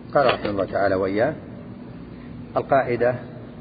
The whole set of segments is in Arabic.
قال رحمه الله تعالى وإياه: القاعدة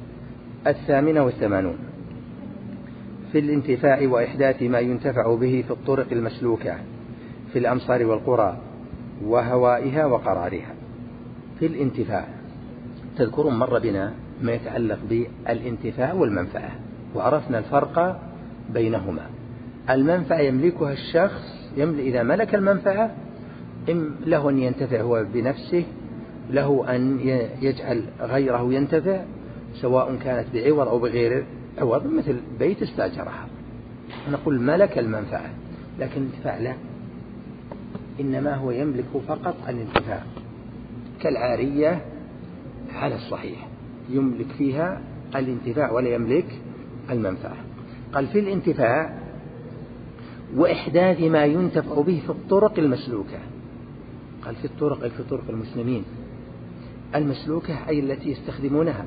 88 في الانتفاع وإحداث ما ينتفع به في الطرق المسلوكة في الأمصار والقرى وهوائها وقرارها. في الانتفاع، تذكرون مر بنا ما يتعلق بالانتفاع والمنفعة، وعرفنا الفرق بينهما. المنفعة يملكها الشخص، إذا ملك المنفعة له أن ينتفع هو بنفسه، له أن يجعل غيره ينتفع، سواء كانت بعوض أو بغير عوض، مثل بيت استأجرها نقول ملك المنفعة. لكن الانتفاع لا، إنما هو يملك فقط الانتفاع، كالعارية على الصحيح يملك فيها الانتفاع ولا يملك المنفعة. قال في الانتفاع وإحداث ما ينتفع به في الطرق المسلوكة. قال في الطرق أي في طرق المسلمين المسلوكة، أي التي يستخدمونها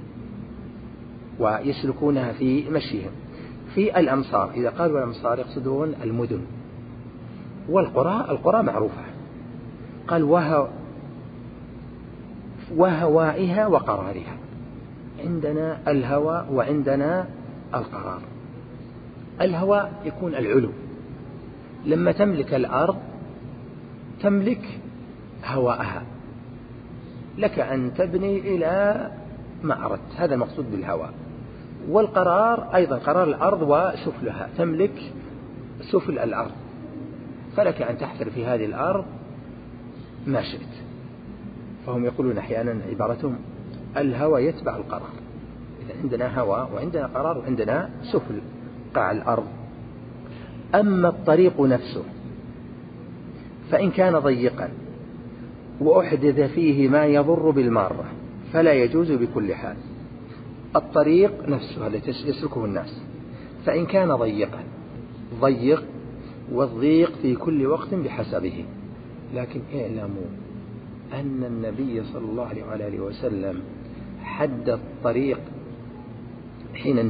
ويسلكونها في مشيهم. في الأمصار، إذا قالوا الأمصار يقصدون المدن، والقرى معروفة. قال وهوائها وقرارها. عندنا الهوى وعندنا القرار. الهوى يكون العلو، لما تملك الأرض تملك هواءها، لك أن تبني إلى ما أردت، هذا المقصود بالهوى. والقرار أيضا قرار الأرض وسفلها، تملك سفل الأرض، فلك أن تحفر في هذه الأرض ما شئت. فهم يقولون أحيانا عبارتهم الهوى يتبع القرار. إذا عندنا هوى وعندنا قرار وعندنا سفل قاع الأرض. أما الطريق نفسه فإن كان ضيقا وأحدث فيه ما يضر بالمارة فلا يجوز بكل حال. الطريق نفسه التي يسلكه الناس، فإن كان ضيقا، ضيق والضيق في كل وقت بحسبه. لكن اعلموا أن النبي صلى الله عليه وآله وسلم حد الطريق حين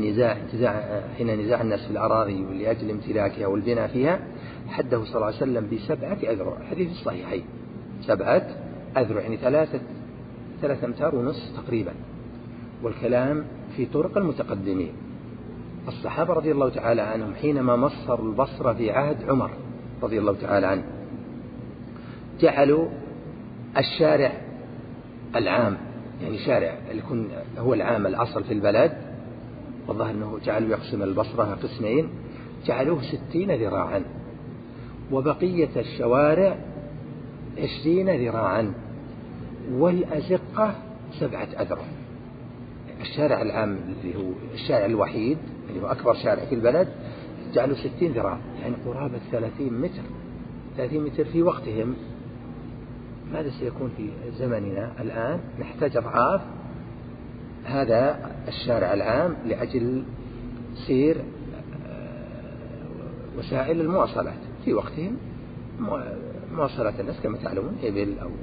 نزاع الناس في الأراضي ولأجل امتلاكها والبناء فيها، حده صلى الله عليه وسلم ب7 أذرع، حديث الصحيحين 7 أذرع، يعني 3.5 أمتار تقريبا. والكلام في طرق المتقدمين. الصحابة رضي الله تعالى عنهم حينما مصروا البصرة في عهد عمر رضي الله تعالى عنه، جعلوا الشارع العام، يعني شارع يكون هو العام الأصل في البلد، والله أنه جعلوا يقسم البصرة قسمين، جعلوه 60 ذراعا، وبقية الشوارع 20 ذراعا، والأزقة 7 أذرع. الشارع العام اللي هو الشارع الوحيد اللي هو أكبر شارع في البلد جعلوا 60 ذراع، يعني قرابة 30 متر. 30 متر في وقتهم، ماذا سيكون في زمننا الآن؟ نحتاج أضعاف هذا الشارع العام لأجل سير وسائل المواصلات. في وقتهم مواصلات الناس كما تعلمون إبل أو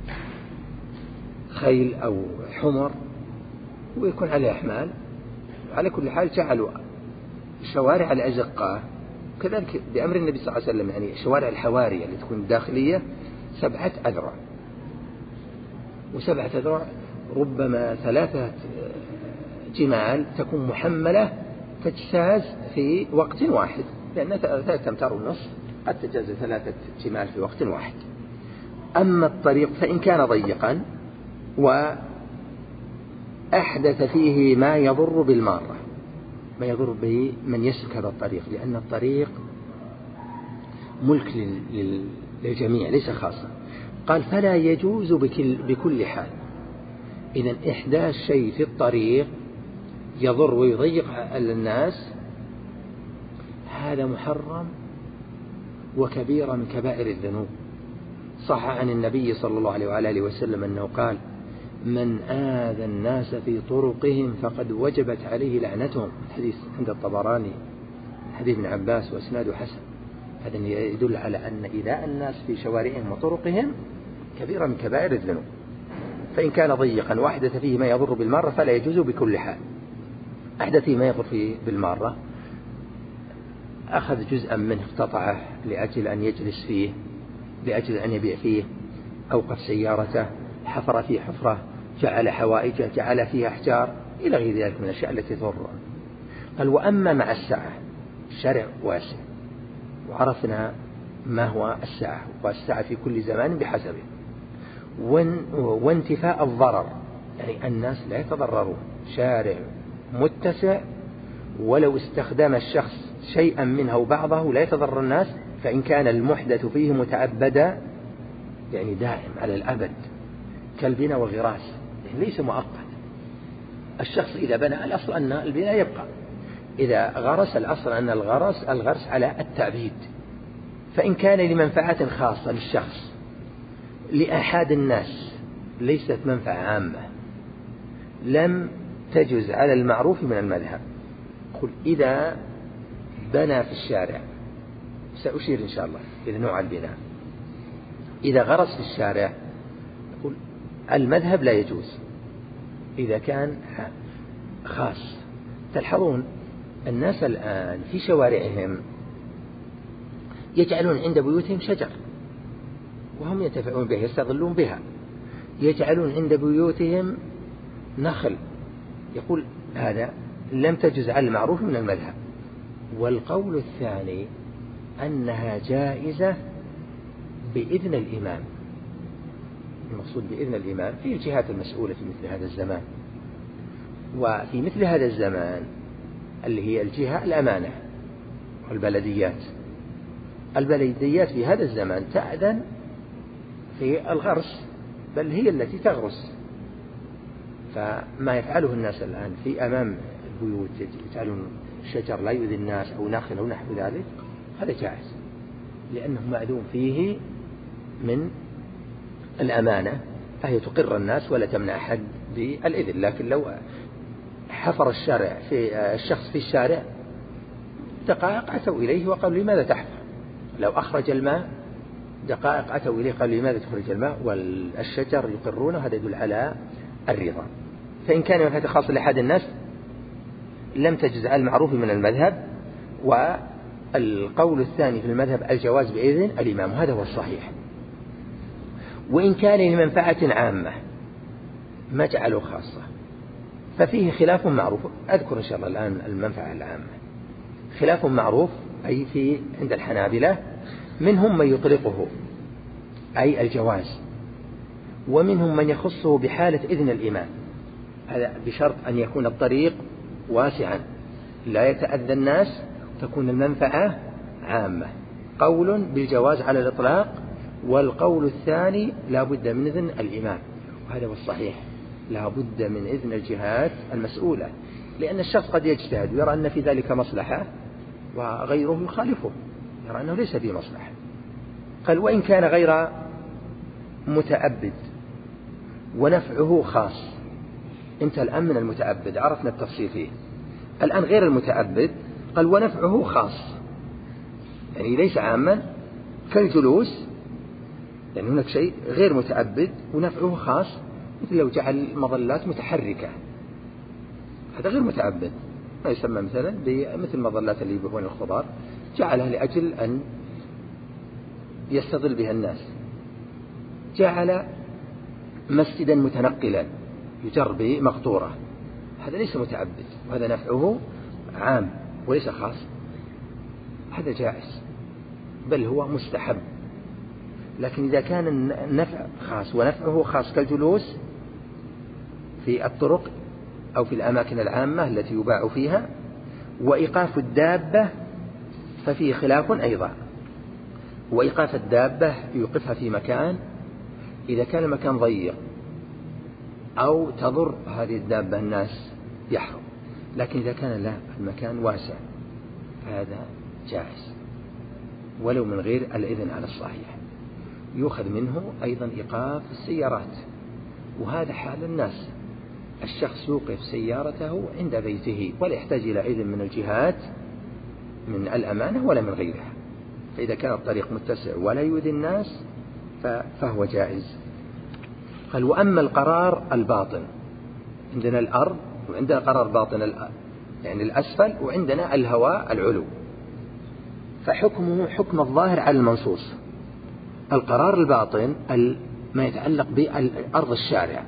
خيل أو حمر، ويكون عليه أحمال. على كل حال جعلوا شوارع الأزقة كذلك بأمر النبي صلى الله عليه وسلم، يعني شوارع الحواري اللي تكون داخلية 7 أذرع، و7 أذرع ربما 3 جمال تكون محملة تجتاز في وقت واحد، لأن 3.5 أمتار قد تجتاز 3 جمال في وقت واحد. أما الطريق فإن كان ضيقا وأحدث فيه ما يضر بالمارة، ما يضر به من يسلك هذا الطريق، لأن الطريق ملك للجميع ليس خاصا. قال فلا يجوز بكل حال. إذن إحداث شيء في الطريق يضر ويضيق على الناس هذا محرم وكبيرة من كبائر الذنوب. صح عن النبي صلى الله عليه وآله وسلم أنه قال من آذى الناس في طرقهم فقد وجبت عليه لعنتهم. حديث عند الطبراني، حديث ابن عباس واسناده حسن. هذا يدل على أن إيذاء الناس في شوارعهم وطرقهم كبيرة من كبائر الذنوب. فإن كان ضيقا وأحدث فيه ما يضر بالمارة فلا يجوز بكل حال. أحدث فيه ما يضر فيه بالمارة، أخذ جزءا منه اقتطعه لأجل أن يجلس فيه، لأجل أن يبيع فيه، أوقف سيارته، حفر فيه حفرة، جعل حوائج، جعل فيها أحجار إلى غير ذلك من الأشياء التي تضر. قال وأما مع السعة، الشارع واسع وعرفنا ما هو السعة، والسعة في كل زمان بحسبه، وانتفاء الضرر، يعني الناس لا يتضررون، شارع متسع ولو استخدم الشخص شيئا منه أو بعضه لا يتضرر الناس، فإن كان المحدث فيه متعبدا يعني دائم على الأبد كالبناء والغراس، يعني ليس مؤقت. الشخص إذا بنى الأصل أن البناء يبقى، إذا غرس الأصل أن الغرس على التعبيد. فإن كان لمنفعة خاصة للشخص لأحد الناس ليست منفعة عامة لم تجز على المعروف من المذهب. قل إذا بنى في الشارع، سأشير إن شاء الله إلى نوع البناء، إذا غرس في الشارع قل المذهب لا يجوز إذا كان خاص. تلحظون الناس الآن في شوارعهم يجعلون عند بيوتهم شجر وهم ينتفعون بها يستظلون بها، يجعلون عند بيوتهم نخل، يقول هذا لم تجز على المعروف من المذهب. والقول الثاني أنها جائزة بإذن الإمام. المقصود بإذن الإمام في الجهات المسؤولة في مثل هذا الزمان، وفي مثل هذا الزمان اللي هي الجهة الأمانة والبلديات. البلديات في هذا الزمان تأذن في الغرس، بل هي التي تغرس. فما يفعله الناس الآن في أمام البيوت يجعلون شجر لا يؤذي الناس أو نخل أو نحو ذلك، هذا جائز لأنه مأذون فيه من الأمانة، فهي تقر الناس ولا تمنع أحد بالإذن. لكن لو حفر الشخص في الشارع دقائق أتوا إليه وقالوا لماذا تحفر، لو أخرج الماء دقائق أتوا إليه قالوا لماذا تخرج الماء، والشجر يقرونه، هذا يدل على الرضا. فإن كان منفعة خاصة لأحد الناس لم تجز على المعروف من المذهب. والقول الثاني في المذهب الجواز بإذن الإمام، هذا هو الصحيح. وإن كان لمنفعة عامة ما جعله خاصة ففيه خلاف معروف. أذكر إن شاء الله الآن المنفعة العامة. خلاف معروف أي في عند الحنابلة منهم من يطلقه أي الجواز، ومنهم من يخصه بحالة إذن الإمام، هذا بشرط أن يكون الطريق واسعا لا يتأذى الناس، تكون المنفعة عامة. قول بالجواز على الإطلاق، والقول الثاني لا بد من إذن الإمام، وهذا هو الصحيح، لا بد من إذن الجهات المسؤولة، لأن الشخص قد يجتهد ويرى أن في ذلك مصلحة وغيره يخالفه يرى أنه ليس فيه مصلحة. قال وإن كان غير متأبد ونفعه خاص. انت الآن من المتأبد عرفنا التفصيل فيه، الآن غير المتأبد قال ونفعه خاص، يعني ليس عاما كالجلوس، يعني هناك شيء غير متأبد ونفعه خاص، مثل لو جعل مظلات متحركة، هذا غير متأبد، ما يسمى مثلا مثل المظلات اللي يبيعون الخضار، جعلها لأجل أن يستظل بها الناس. جعل مسجدا متنقلا يجر به مقطورة، هذا ليس متعبد، وهذا نفعه عام وليس خاص، هذا جائز بل هو مستحب. لكن إذا كان النفع خاص ونفعه خاص كالجلوس في الطرق أو في الأماكن العامة التي يباع فيها، وإيقاف الدابة ففيه خلاف أيضا. وإيقاف الدابة يوقفها في مكان إذا كان المكان ضيق أو تضر هذه الدابة الناس يحرم، لكن إذا كان لا المكان واسع هذا جائز ولو من غير الإذن على الصحيح. يؤخذ منه أيضا إيقاف السيارات، وهذا حال الناس، الشخص يوقف سيارته عند بيته ولا يحتاج إلى إذن من الجهات من الأمانة ولا من غيرها، فإذا كان الطريق متسع ولا يؤذي الناس فهو جائز. قال وأما القرار الباطن، عندنا الأرض وعندنا قرار باطن يعني الأسفل، وعندنا الهواء العلو، فحكمه حكم الظاهر على المنصوص. القرار الباطن ما يتعلق بأرض الشارع،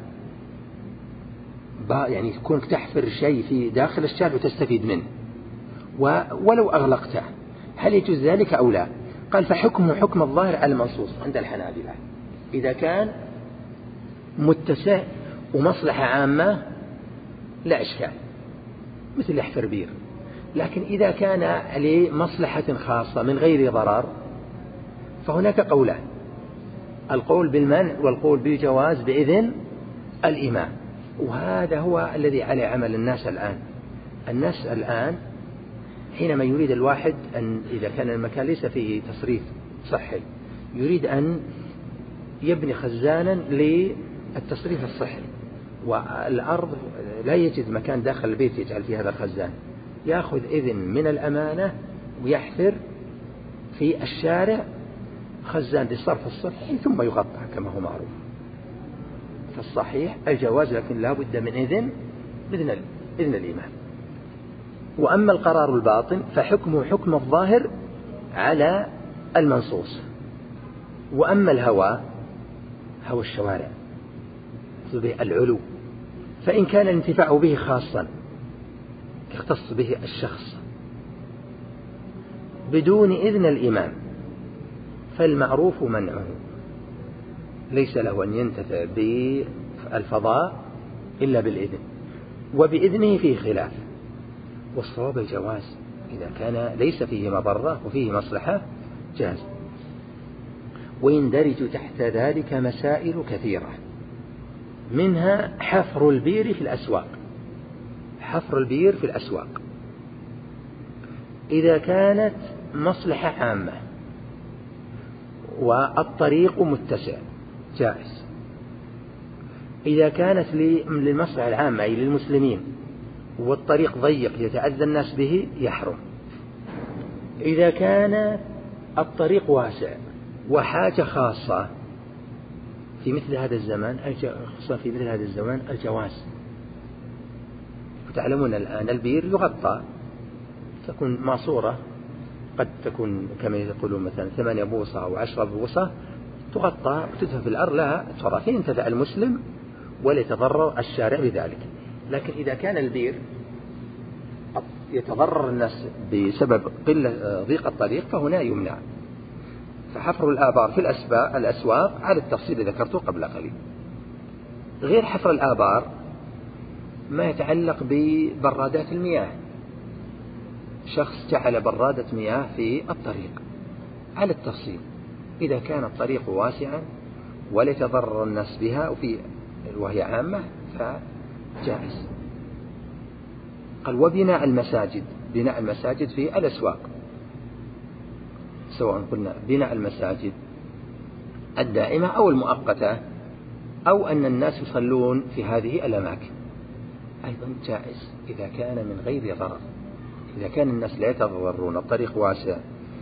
يعني كونك تحفر شيء في داخل الشارع وتستفيد منه ولو أغلقته، هل يجوز ذلك أو لا؟ قال فحكمه حكم الظاهر على المنصوص عند الحنابلة، إذا كان متسع ومصلحة عامة لا إشكال مثل يحفر بير، لكن إذا كان لمصلحة خاصة من غير ضرر فهناك قولان، القول بالمنع والقول بالجواز بإذن الإمام. وهذا هو الذي عليه عمل الناس الآن. الناس الآن حينما يريد الواحد أن إذا كان المكان ليس فيه تصريف صحي يريد أن يبني خزانا للتصريف الصحي، والأرض لا يجد مكان داخل البيت يجعل فيه هذا الخزان، يأخذ إذن من الأمانة ويحفر في الشارع خزان للصرف الصحي ثم يغطى كما هو معروف. فالصحيح الجواز، لكن لا بد من إذن الإمام. وأما القرار الباطن فحكمه حكم الظاهر على المنصوص. وأما الهوى الشوارع العلو، فإن كان الانتفاع به خاصا يختص به الشخص بدون إذن الإمام فالمعروف منعه، ليس له أن ينتفع بالفضاء إلا بالإذن، وبإذنه فيه خلاف، والصواب الجواز إذا كان ليس فيه مضرة وفيه مصلحة جاز. ويندرج تحت ذلك مسائل كثيرة، منها حفر البير في الأسواق إذا كانت مصلحة عامة والطريق متسع جائز. إذا كانت للمصلحة العامة أي للمسلمين والطريق ضيق يتأذى الناس به يحرم. إذا كان الطريق واسع وحاجة خاصة في مثل هذا الزمان الجواز. وتعلمون الآن البير يغطى، تكون ماسورة قد تكون كما يقولون مثلا 8 بوصة أو 10 بوصة، تغطى وتدفن في الأرض لها ترى ينتفع المسلم ولا يتضرر الشارع بذلك. لكن إذا كان البير يتضرر الناس بسبب ضيق الطريق فهنا يمنع. فحفر الآبار في الأسواق على التفصيل اللي ذكرته قبل قليل. غير حفر الآبار ما يتعلق ببرادات المياه، شخص جعل برادة مياه في الطريق على التفصيل، إذا كان الطريق واسعا ولا يتضرر الناس بها وهي عامة فجائز. قال وبناء المساجد في الأسواق، سواء قلنا بناء المساجد الدائمة أو المؤقتة أو أن الناس يصلون في هذه الأماكن أيضا جائز إذا كان من غير ضرر. إذا كان الناس لا يتضررون، الطريق واسع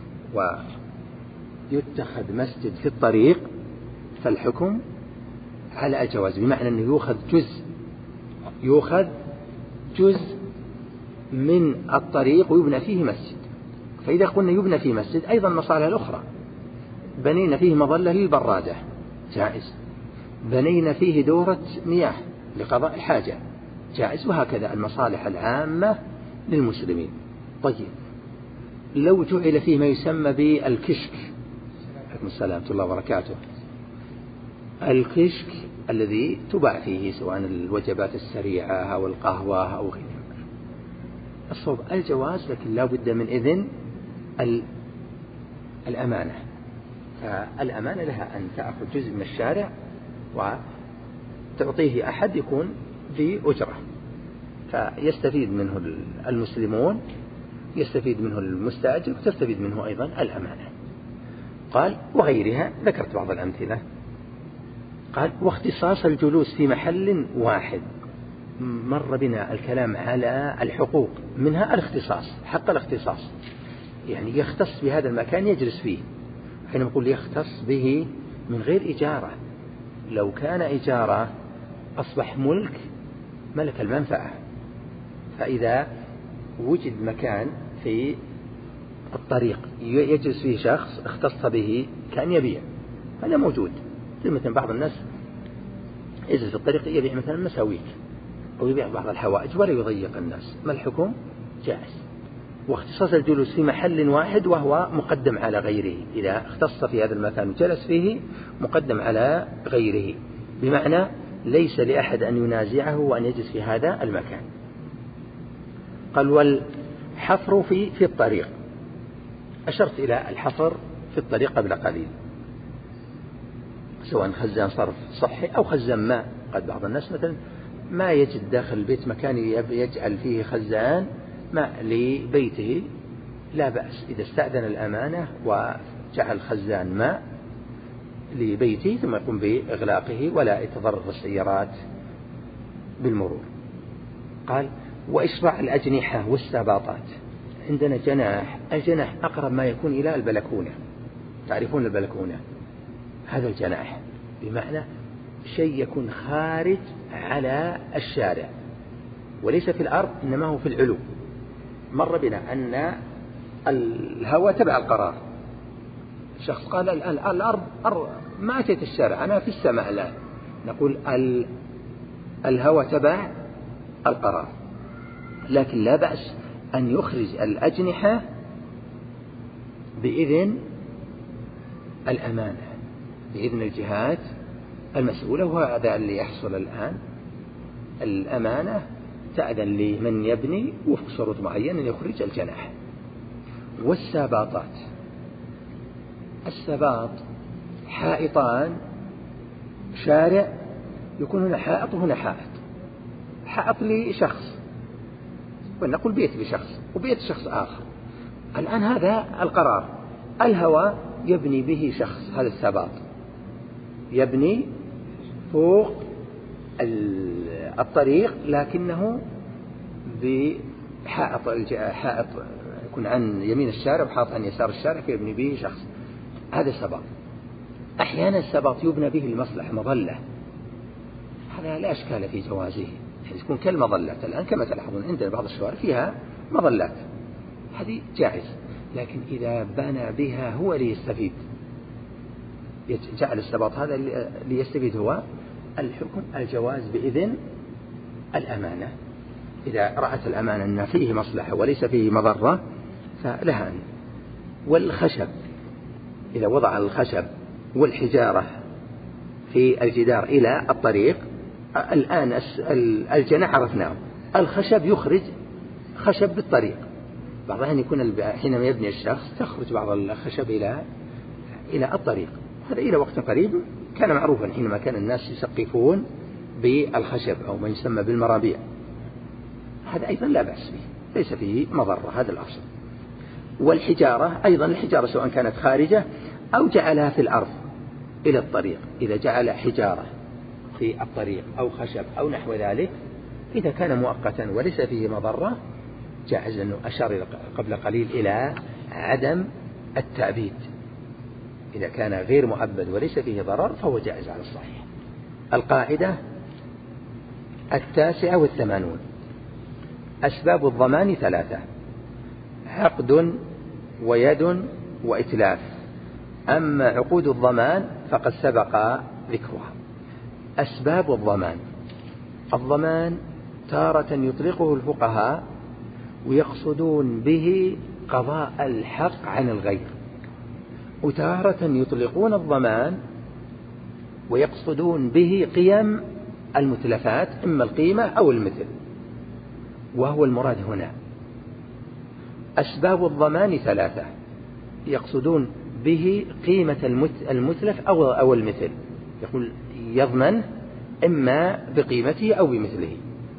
ويتخذ مسجد في الطريق فالحكم على الجواز، بمعنى أنه يؤخذ جزء من الطريق ويبنى فيه مسجد. فإذا قلنا يبنى فيه مسجد أيضا مصالح الأخرى، بنينا فيه مظلة للبرادة جائز، بنينا فيه دورة مياه لقضاء الحاجة جائز، وهكذا المصالح العامة للمسلمين. طيب لو جعل فيه ما يسمى بالكشك، عليكم السلام ورحمة الله وبركاته، الكشك الذي تباع فيه سواء الوجبات السريعة أو القهوة أو غيرها، الصواب الجواز، لكن لا بد من إذن الأمانة. فالأمانة لها أن تأخذ جزء من الشارع وتعطيه أحد يكون بأجرة، فيستفيد منه المسلمون، يستفيد منه المستأجر، وتستفيد منه أيضا الأمانة. قال وغيرها، ذكرت بعض الأمثلة. قال واختصاص الجلوس في محل واحد، مر بنا الكلام على الحقوق، منها الاختصاص، حق الاختصاص، يعني يختص بهذا المكان يجلس فيه. حين نقول يختص به من غير إجارة، لو كان إجارة أصبح ملك المنفعة. فإذا وجد مكان في الطريق يجلس فيه شخص اختص به كأن يبيع، هذا موجود، مثلا بعض الناس يجلس في الطريق يبيع مثلا مساويك أو يبيع بعض الحوائج ولا يضيق الناس، ما الحكم؟ جائز. واختصاص الجلوس في محل واحد وهو مقدم على غيره، إذا اختص في هذا المكان وجلس فيه مقدم على غيره، بمعنى ليس لأحد أن ينازعه وأن يجلس في هذا المكان. قال والحفر في الطريق، أشرت إلى الحفر في الطريق قبل قليل، سواء خزان صرف صحي أو خزان ماء. قد بعض الناس مثلا ما يجد داخل البيت مكان يجعل فيه خزان ماء لبيته، لا بأس إذا استأذن الأمانة وجعل خزان ماء لبيته ثم يقوم بإغلاقه ولا يتضرر السيارات بالمرور. قال وإشراع الأجنحة والسباطات. عندنا جناح، الجناح أقرب ما يكون إلى البلكونة، تعرفون البلكونة؟ هذا الجناح بمعنى شيء يكون خارج على الشارع وليس في الأرض إنما هو في العلو. مر بنا أن الهواء تبع القرار، شخص قال الآن الأرض ما أتيت الشارع، أنا في السماء الآن، نقول الهواء تبع القرار، لكن لا بأس أن يخرج الأجنحة بإذن الأمانة، بإذن الجهات المسؤولة، وهذا اللي يحصل الآن. الأمانة تأذن لمن يبني وفق شروط معينة أن يخرج الجناح. والسباطات، السباط حائطان، شارع يكون هنا حائط وهنا حائط، حائط لشخص ونقول بيت لشخص وبيت شخص آخر. الآن هذا القرار، الهواء يبني به شخص، هذا السباط يبني فوق الطريق لكنه بحائط، حائط يكون عن يمين الشارع وحائط عن يسار الشارع فيبني به شخص، هذا السباط. أحيانا السباط يبنى به المصلحة، مظلة، هذا لا أشكال في جوازه، يعني تكون كالمظلات الآن كما تلاحظون عندنا بعض الشوارع فيها مظلات، هذه جائز. لكن إذا بنى بها هو ليستفيد، جعل السباط هذا ليستفيد هو، الحكم الجواز بإذن الأمانة. إذا رأت الأمانة أن فيه مصلحة وليس فيه مضرة فلها أن. والخشب، إذا وضع الخشب والحجارة في الجدار إلى الطريق، الآن الجناح عرفناه، الخشب يخرج خشب بالطريق. بعض الأحيان يكون حينما يبني الشخص تخرج بعض الخشب إلى الطريق، هذا إلى وقت قريب كان معروفا حينما كان الناس يسقفون بالخشب أو ما يسمى بالمرابيع، هذا أيضا لا بأس به، ليس فيه مضرة، هذا الأصل. والحجارة أيضا، الحجارة سواء كانت خارجة أو جعلها في الأرض إلى الطريق، إذا جعل حجارة في الطريق أو خشب أو نحو ذلك، إذا كان مؤقتا وليس فيه مضرة جائز. أنه أشار قبل قليل إلى عدم التأبيد، إذا كان غير مؤبد وليس فيه ضرر فهو جائز على الصحيح. القاعدة 89، أسباب الضمان 3: عقد ويد وإتلاف. أما عقود الضمان فقد سبق ذكرها. أسباب الضمان، الضمان تارة يطلقه الفقهاء ويقصدون به قضاء الحق عن الغير، وتارة يطلقون الضمان ويقصدون به قيم المتلفات، إما القيمة أو المثل، وهو المراد هنا. أسباب الضمان 3، يقصدون به قيمة المتلف أو المثل، يقول يضمن إما بقيمته أو بمثله.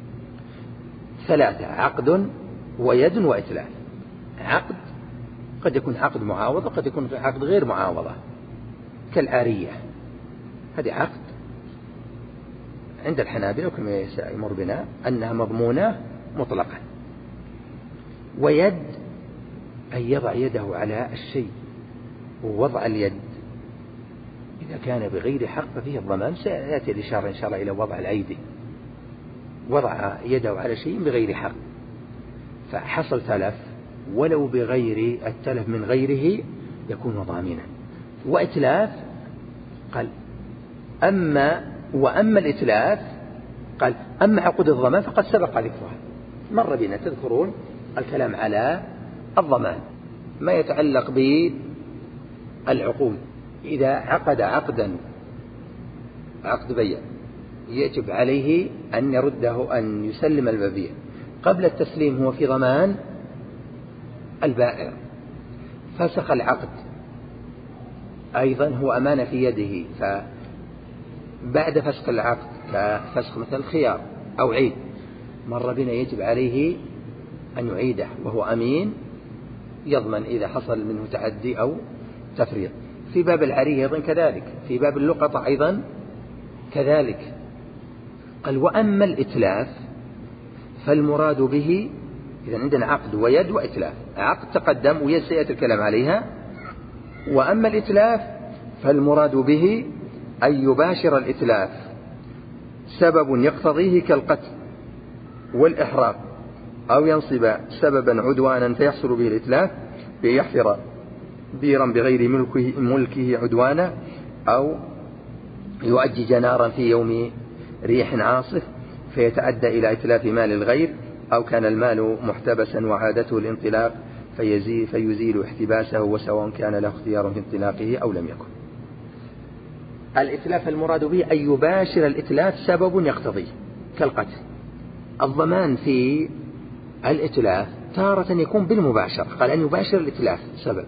3: عقد ويد وإتلاف. عقد قد يكون عقد معاوضة، قد يكون عقد غير معاوضة، كالعارية، هذه عقد عند الحنابلة وكما يمر بنا أنها مضمونة مطلقا. ويد أن يضع يده على الشيء، ووضع اليد إذا كان بغير حق ففيه الضمان، سيأتي الإشارة إن شاء الله إلى وضع الأيدي، وضع يده على شيء بغير حق فحصل تلف ولو بغير التلف من غيره يكون ضامنا. وإتلاف قال وأما الإتلاف قال أما عقود الضمان فقد سبق ذكرها، مر بنا تذكرون الكلام على الضمان. ما يتعلق بالعقود، إذا عقد عقد بيع يجب عليه أن يرده، أن يسلم المبيع قبل التسليم، هو في ضمان البائع. فسخ العقد أيضا هو أمانة في يده، فبعد فسخ العقد كفسخ مثل الخيار أو عيد مر بنا يجب عليه أن يعيده، وهو أمين يضمن إذا حصل منه تعدي أو تفريط. في باب العريه أيضا كذلك، في باب اللقطة أيضا كذلك. قال وأما الإتلاف فالمراد به، إذا عندنا عقد ويد وإتلاف، عقد تقدم ويد سيأتي الكلام عليها. وأما الإتلاف فالمراد به أن يباشر الإتلاف سبب يقتضيه كالقتل والإحراق، أو ينصب سببا عدوانا فيحصل به الإتلاف، بيحفر بيرا بغير ملكه عدوانا، أو يؤجج نارا في يوم ريح عاصف فيتعدى إلى إتلاف مال الغير، أو كان المال محتبسا وعادته الانطلاق فيزيل احتباسه، وسواء كان له اختيار في انطلاقه أو لم يكن. الإتلاف المراد به أن يباشر الإتلاف سبب يقتضيه كالقتل. الضمان في الإتلاف تارة يكون بالمباشرة، قال أن يباشر الإتلاف سبب،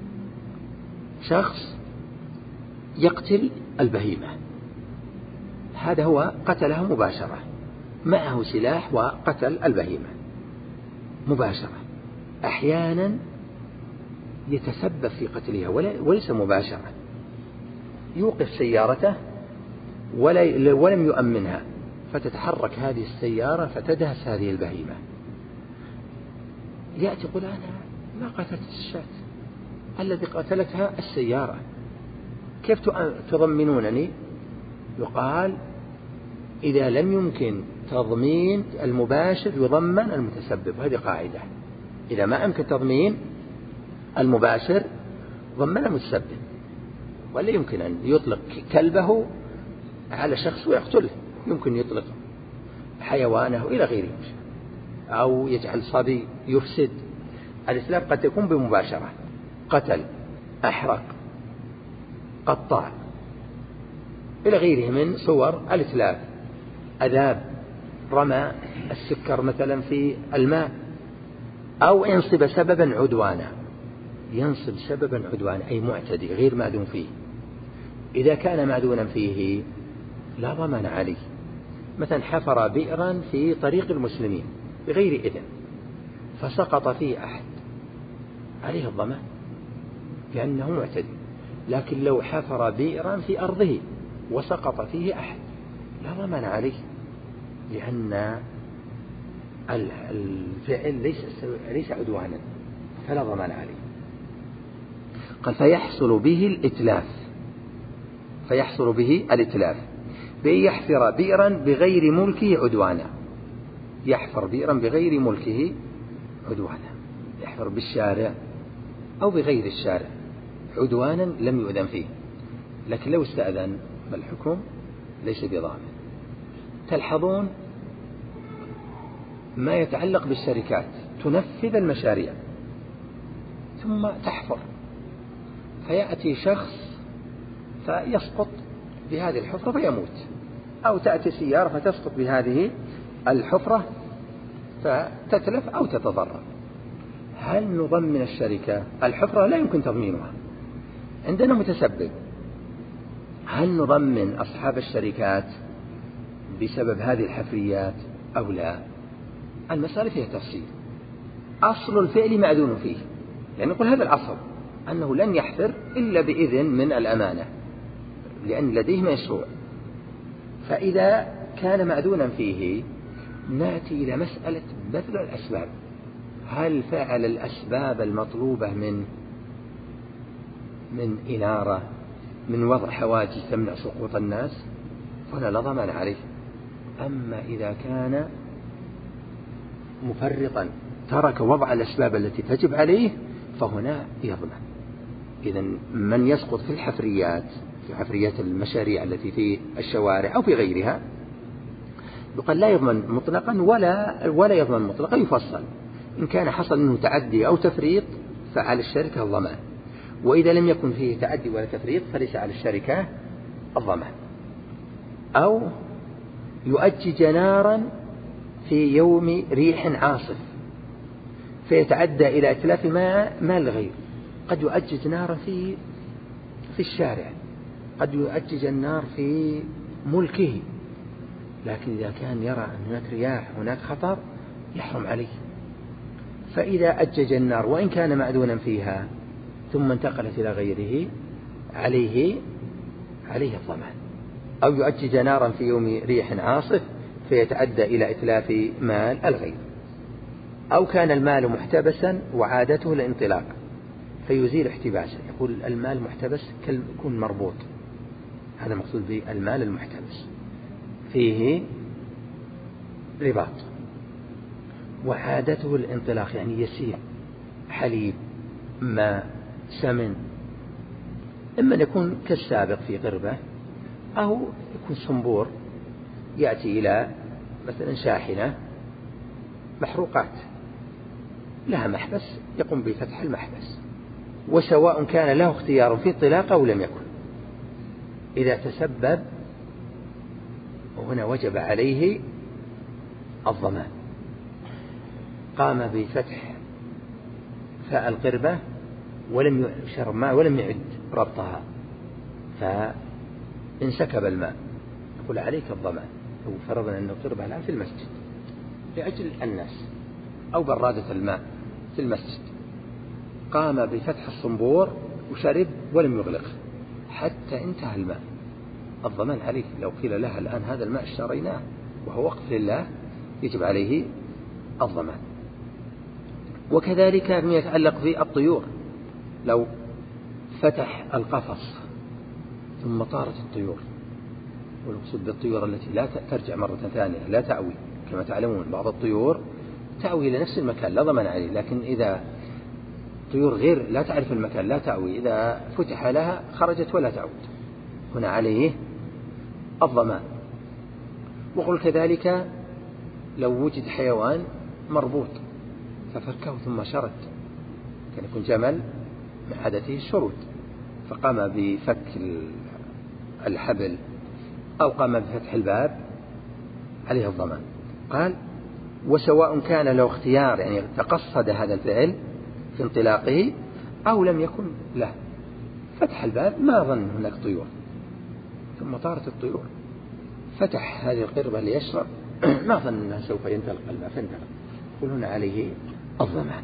شخص يقتل البهيمة، هذا هو قتلها مباشرة، معه سلاح وقتل البهيمة مباشرة. أحيانا يتسبب في قتلها وليس مباشرة، يوقف سيارته ولم يؤمنها، فتتحرك هذه السيارة فتدهس هذه البهيمة، يأتي يقول أنا ما قتلت الشاة، الذي قتلتها السيارة، كيف تضمنونني؟ يقال إذا لم يمكن تضمين المباشر يضمن المتسبب، هذه قاعدة، إذا ما يمكن تضمين المباشر ضمن المتسبب. ولا يمكن أن يطلق كلبه على شخص ويقتله، يمكن يطلق حيوانه إلى غيره، أو يجعل صبي يفسد. الإسلام قد يكون بمباشرة، قتل، أحرق، قطع، إلى غيره من صور الإتلاف، أذاب، رمى السكر مثلا في الماء، أو ينصب سببا عدوانا، ينصب سببا عدوانا أي معتدي غير معدوم فيه. إذا كان معدونا فيه لا ضمان عليه، مثلا حفر بئرا في طريق المسلمين بغير إذن فسقط فيه أحد، عليه الضمان لأنه معتدي. لكن لو حفر بئرا في أرضه وسقط فيه أحد لا ضمان عليه، لأن الفعل ليس عدوانا فلا ضمان عليه. قال فيحصل به الإتلاف، فيحصل به الإتلاف بأن يحفر بئرا بغير ملكه عدوانا، يحفر بئرا بغير ملكه عدوانا، يحفر بالشارع أو بغير الشارع عدوانا لم يؤذن فيه، لكن لو استأذن فالحكم ليس بضامن. تلحظون ما يتعلق بالشركات، تنفذ المشاريع ثم تحفر، فيأتي شخص فيسقط بهذه الحفرة فيموت، أو تأتي سيارة فتسقط بهذه الحفرة فتتلف أو تتضرر. هل نضمن الشركة؟ الحفرة لا يمكن تضمينها، عندنا متسبب، هل نضمن أصحاب الشركات بسبب هذه الحفريات أو لا؟ المسألة فيها تفصيل. أصل الفعل معدون فيه، يعني نقول هذا الأصل أنه لن يحفر إلا بإذن من الأمانة لأن لديه مشروع. فإذا كان معدونا فيه نأتي إلى مسألة بذل الأسباب، هل فعل الأسباب المطلوبة من إنارة، من وضع حواجز تمنع سقوط الناس، فلا لا ضمان عليه. أما إذا كان مفرطا ترك وضع الأسباب التي تجب عليه فهنا يضمن. إذن من يسقط في الحفريات في حفريات المشاريع التي في الشوارع أو في غيرها، يقال لا يضمن مطلقا ولا يضمن مطلقا، يفصل. إن كان حصل منه تعدي أو تفريط فعلى الشركة الضمان، وإذا لم يكن فيه تعدي ولا تفريط فليس على الشركة الضمان. أو يؤجج نارا في يوم ريح عاصف فيتعدى إلى إتلاف مال الغير. قد يؤجج نارا في الشارع، قد يؤجج النار في ملكه، لكن إذا كان يرى أن هناك رياح هناك خطر يحرم عليه. فإذا أجج النار وإن كان معدونا فيها ثم انتقلت إلى غيره عليه الضمان. أو يؤجج نارا في يوم ريح عاصف فيتعدى إلى إتلاف مال الغير. أو كان المال محتبسا وعادته الانطلاق فيزيل احتباسه. يقول المال محتبس يكون مربوط، هذا مقصود بالمال المحتبس، فيه رباط، وعادته الانطلاق يعني يسير، حليب، ماء، سمن، إما يكون كالسابق في قربة، أو يكون صنبور يأتي إلى مثلا شاحنة محروقات لها محبس يقوم بفتح المحبس. وسواء كان له اختيار في انطلاق أو لم يكن، إذا تسبب وهنا وجب عليه الضمان. قام بفتح فاء القربة ولم يشرب ماء ولم يعد ربطها فانسكب الماء، يقول عليك الضمان. لو فرضنا أن القربة الآن في المسجد لأجل الناس أو برادة الماء في المسجد، قام بفتح الصنبور وشرب ولم يغلق حتى انتهى الماء، الضمان عليه. لو قيل لها الآن هذا الماء اشتريناه وهو وقف لله يجب عليه الضمان. وكذلك ما يتعلق بالطيور، لو فتح القفص ثم طارت الطيور، والمقصود بالطيور التي لا ترجع مرة ثانية لا تأوي، كما تعلمون بعض الطيور تأوي إلى نفس المكان لا ضمان عليه، لكن إذا طيور غير لا تعرف المكان لا تأوي إذا فتح لها خرجت ولا تعود، هنا عليه الضمان. وقل كذلك لو وجد حيوان مربوط ففكه ثم شرد، كان يكون جمل من عادته الشرود فقام بفك الحبل أو قام بفتح الباب عليه الضمان. قال وسواء كان له اختيار يعني تقصد هذا الفعل في انطلاقه أو لم يكن له، فتح الباب ما ظن هناك طيور ثم طارت الطيور، فتح هذه القربة ليشرب ما ظن أنها سوف ينطلق الباب فانطلق، يقول هنا عليه الضمان.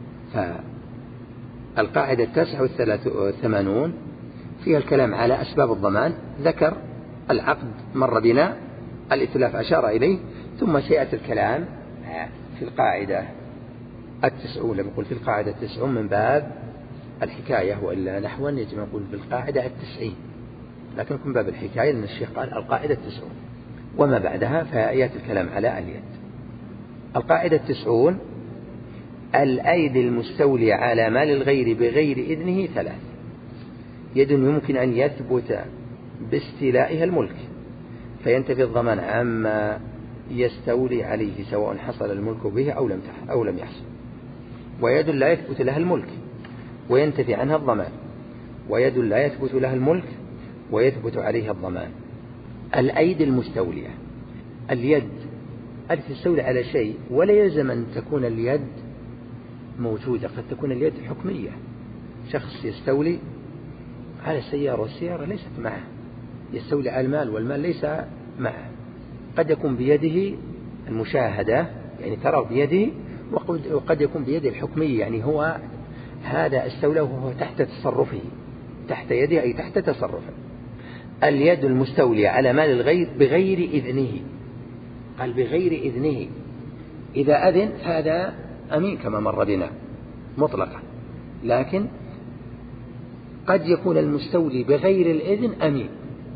فالقاعدة 89 فيها الكلام على أسباب الضمان، ذكر العقد مر بنا، الإتلاف أشار إليه، ثم سيأتي الكلام في القاعدة 90. لما نقول في القاعدة 90 من باب الحكاية، وإلا نحو يجب أن نقول في القاعدة 90، لكن يكون باب الحكاية لأن الشيخ قال القاعدة 90 وما بعدها فيأتي الكلام على اليد. القاعدة 90 الأيدي المستولي على مال الغير بغير إذنه 3: يد يمكن أن يثبت باستيلائها الملك فينتفي الضمان عما يستولي عليه سواء حصل الملك به أو لم يحصل، ويد لا يثبت لها الملك وينتفي عنها الضمان، ويد لا يثبت لها الملك ويثبت عليها الضمان. الأيدي المستولية، اليد التي تستولي على شيء ولا يلزم أن تكون اليد موجودة، قد تكون اليد حكمية، شخص يستولي على السيارة والسيارة ليست معه، يستولي على المال والمال ليس معه، قد يكون بيده المشاهدة يعني ترى بيده، وقد يكون بيده الحكمية يعني هو هذا استولى وهو تحت تصرفه، تحت يده أي تحت تصرفه. اليد المستولية على مال الغير بغير إذنه، قال بغير إذنه، إذا أذن هذا أمين كما مر بنا مطلقا، لكن قد يكون المستولي بغير الإذن أمين.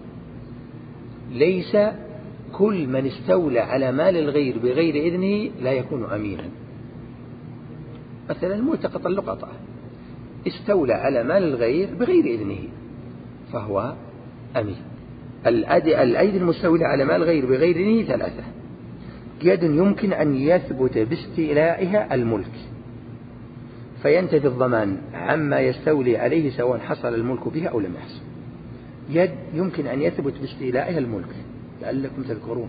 ليس كل من استولى على مال الغير بغير إذنه لا يكون أمينا. مثلا ملتقط اللقطة استولى على مال الغير بغير إذنه فهو أمين. الأيدي المستولى على مال غير بغير ثلاثة: يد يمكن أن يثبت باستيلائها الملك فينتفي الضمان عما يستولي عليه سواء حصل الملك بها أو لم يحصل. يد يمكن أن يثبت باستيلائها الملك، لعلكم تذكرون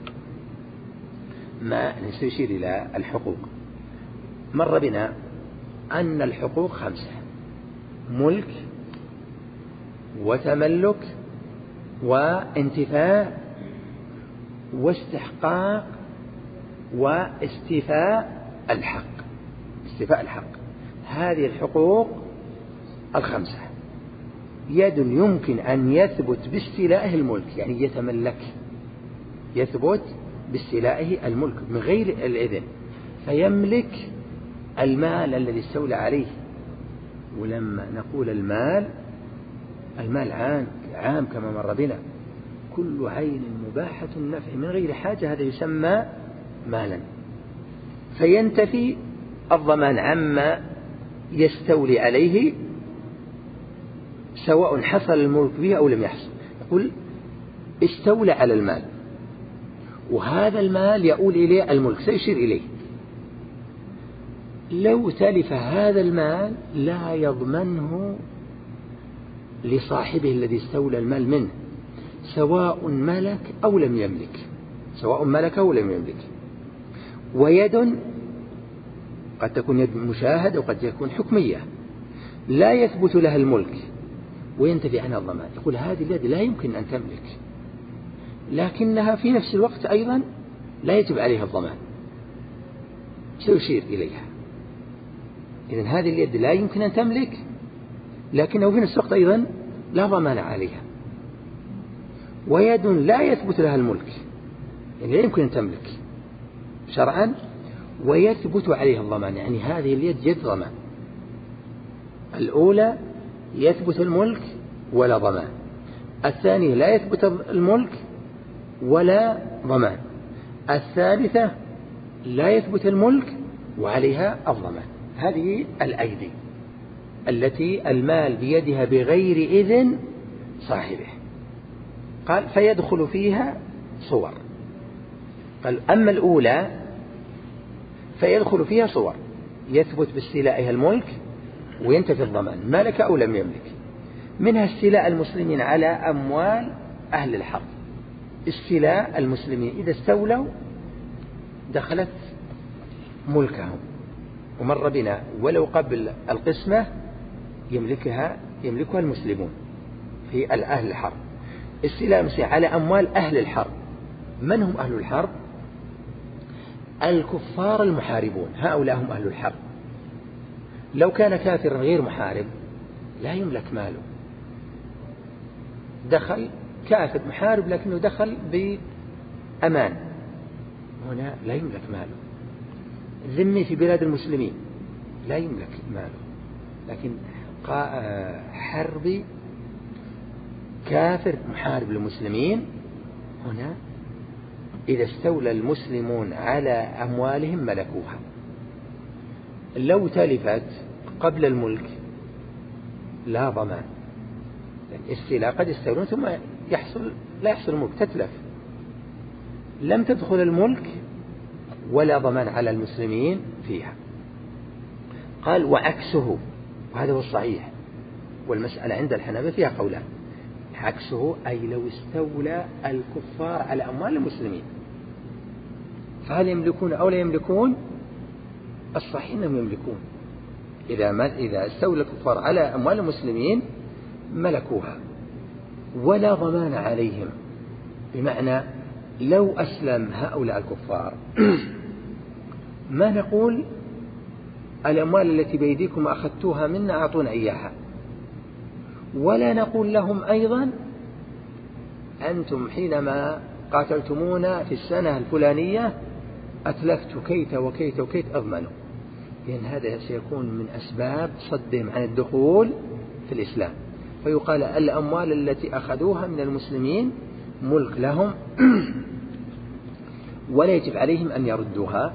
ما نستشير إلى الحقوق. مر بنا أن الحقوق 5: ملك وتملك وانتفاء واستحقاق واستيفاء الحق. استيفاء الحق، هذه الحقوق 5. يد يمكن أن يثبت باستيلائه الملك، يعني يتملك، يثبت باستيلائه الملك من غير الإذن، فيملك المال الذي استولى عليه. ولما نقول المال عام كما مر بنا، كل عين مباحة النفع من غير حاجة، هذا يسمى مالا. فينتفي الضمان عما يستولي عليه سواء حصل الملك به أو لم يحصل. يقول استولى على المال، وهذا المال يؤول إليه الملك، سيشير إليه. لو تلف هذا المال لا يضمنه لصاحبه الذي استولى المال منه، سواء ملك أو لم يملك، سواء ملك أو لم يملك. ويد قد تكون يد مشاهدة وقد تكون حكمية لا يثبت لها الملك وينتفي عنها الضمان. يقول هذه اليد لا يمكن أن تملك، لكنها في نفس الوقت أيضا لا يجب عليها الضمان، سيشير إليها. إذن هذه اليد لا يمكن أن تملك، لكنه في نفس الوقت أيضا لا ضمان عليها. ويد لا يثبت لها الملك، يعني لا يمكن أن تملك شرعا، ويثبت عليها الضمان، يعني هذه اليد يد ضمان. الأولى يثبت الملك ولا ضمان، الثانية لا يثبت الملك ولا ضمان، الثالثة لا يثبت الملك وعليها الضمان. هذه الأيدي التي المال بيدها بغير إذن صاحبه. قال فيدخل فيها صور. قال أما الأولى فيدخل فيها صور: يثبت باستيلائها الملك وينتفي الضمان ملك أو لم يملك. منها استيلاء المسلمين على أموال أهل الحرب. استيلاء المسلمين إذا استولوا دخلت ملكهم، ومر بنا ولو قبل القسمة يملكها المسلمون في أهل الحرب. استيلاء المسلمين على أموال أهل الحرب. من هم أهل الحرب؟ الكفار المحاربون، هؤلاء هم أهل الحرب. لو كان كافرا غير محارب لا يملك ماله. دخل كافر محارب لكنه دخل بأمان، هنا لا يملك ماله. ذمي في بلاد المسلمين لا يملك ماله، لكن حربي كافر محارب للمسلمين هنا إذا استولى المسلمون على أموالهم ملكوها. لو تلفت قبل الملك لا ضمان، يعني استيلاء قد يستولون ثم لا يحصل الملك، تتلف، لم تدخل الملك ولا ضمان على المسلمين فيها. قال وعكسه، وهذا هو الصحيح، والمسألة عند الحنابلة فيها قولان. عكسه أي لو استولى الكفار على أموال المسلمين فهل يملكون أو لا يملكون؟ الصحيح أنهم يملكون. إذا استولى الكفار على أموال المسلمين ملكوها ولا ضمان عليهم. بمعنى لو أسلم هؤلاء الكفار ما نقول الأموال التي بيديكم أخذتوها منا أعطونا إياها، ولا نقول لهم أيضا أنتم حينما قاتلتمونا في السنة الفلانية أتلفت كيت وكيت وكيت أضمنوا، لأن هذا سيكون من أسباب صدهم عن الدخول في الإسلام. فيقال الأموال التي أخذوها من المسلمين ملك لهم ولا يجب عليهم أن يردوها،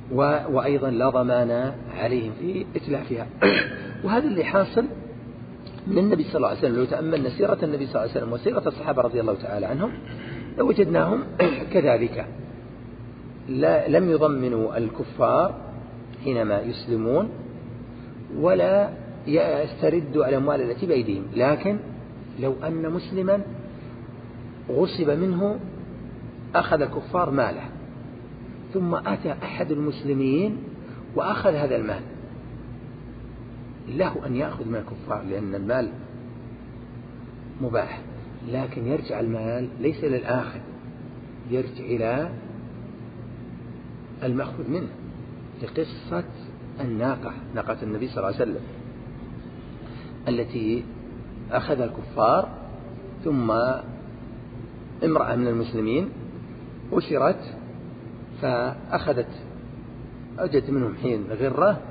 وأيضا لا ضمان عليهم في إتلافها. وهذا اللي حاصل من النبي صلى الله عليه وسلم. لو تأملنا سيرة النبي صلى الله عليه وسلم وسيرة الصحابة رضي الله تعالى عنهم لوجدناهم كذلك، لم يضمنوا الكفار حينما يسلمون ولا يستردوا الأموال التي بأيديهم، لكن لو أن مسلما غصب منه أخذ الكفار ماله ثم أتى أحد المسلمين وأخذ هذا المال، له أن يأخذ من الكفار لأن المال مباح، لكن يرجع المال ليس للآخذ، يرجع إلى المأخذ منه. في قصة الناقة، ناقة النبي صلى الله عليه وسلم التي أخذ الكفار، ثم امرأة من المسلمين أسرت فأخذت، أوجدت منهم حين غرة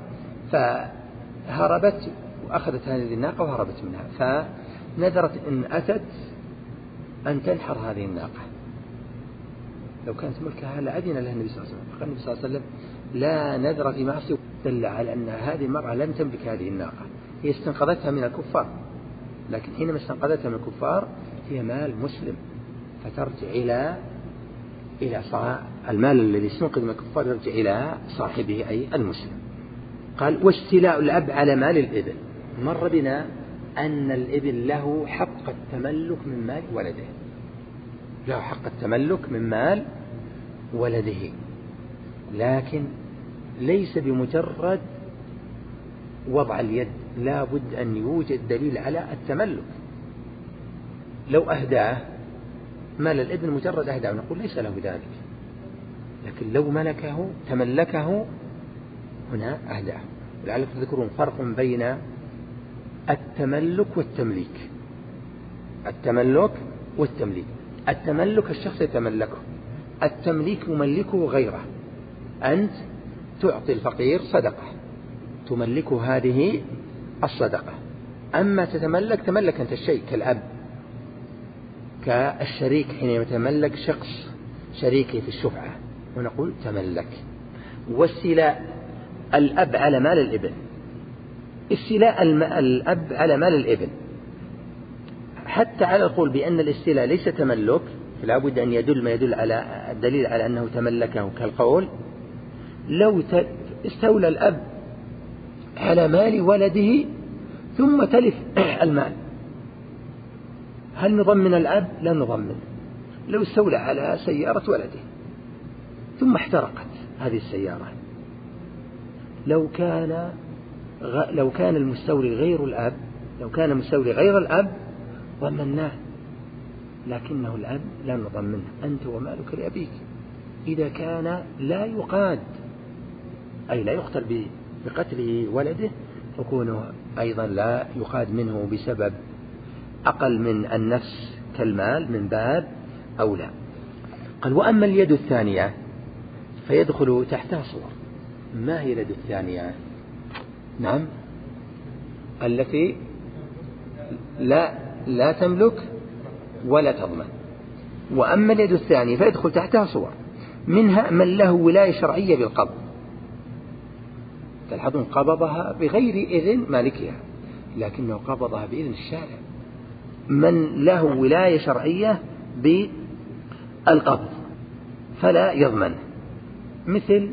فهربت وأخذت هذه الناقة وهربت منها، فنذرت إن أتت أن تنحر هذه الناقة. لو كانت ملكها لأذن لها النبي صلى الله عليه وسلم. فقال النبي صلى الله عليه وسلم لا نذر في معصية، دل على أن هذه المرأة لم تملك هذه الناقة، هي استنقذتها من الكفار، لكن حينما استنقذتها من الكفار هي مال مسلم، فترجع إلى المال الذي استنقذ من الكفار يرجع إلى صاحبه أي المسلم. قال واستيلاء الأب على مال الإبل. مر بنا أن الإبل له حق التملك من مال ولده، له حق التملك من مال ولده، لكن ليس بمجرد وضع اليد، لا بد أن يوجد دليل على التملك. لو أهداه مال الابن مجرد أهداه نقول ليس له ذلك، لكن لو ملكه تملكه هنا أهداه. ولعلكم تذكرون فرق بين التملك والتمليك. التملك والتمليك، التملك الشخص يتملكه، التمليك يملكه غيره. أنت تعطي الفقير صدقة تملكه هذه الصدقة، أما تملك أنت الشيء كالأب، كالشريك حين يتملك شخص شريكه في الشفعة ونقول تملك. واستيلاء الأب على مال الابن، استيلاء الأب على مال الابن حتى على القول بأن الاستيلاء ليس تملك، فلا بد أن يدل ما يدل على الدليل على أنه تملكه، كالقول لو استولى الأب على مال ولده ثم تلف المال، هل نضمن الأب؟ لا نضمن. لو استولى على سيارة ولده ثم احترقت هذه السيارة، لو كان المستولي غير الأب، لو كان المستولي غير الأب ضمناه، لكنه الأب لا نضمنه، أنت ومالك لأبيك. إذا كان لا يقاد أي لا يقتل بقتله ولده، فكونه أيضا لا يقاد منه بسبب أقل من النفس كالمال من باب أولى. قال وأما اليد الثانية فيدخل تحتها صور. ما هي اليد الثانية؟ نعم التي لا تملك ولا تضمن. وأما اليد الثانية فيدخل تحتها صور، منها من له ولاية شرعية بالقبض، تلحظون قبضها بغير إذن مالكها لكنه قبضها بإذن الشارع. من له ولاية شرعية بالقبض فلا يضمن، مثل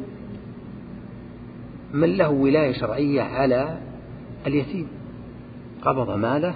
من له ولاية شرعية على اليتيم، قبض ماله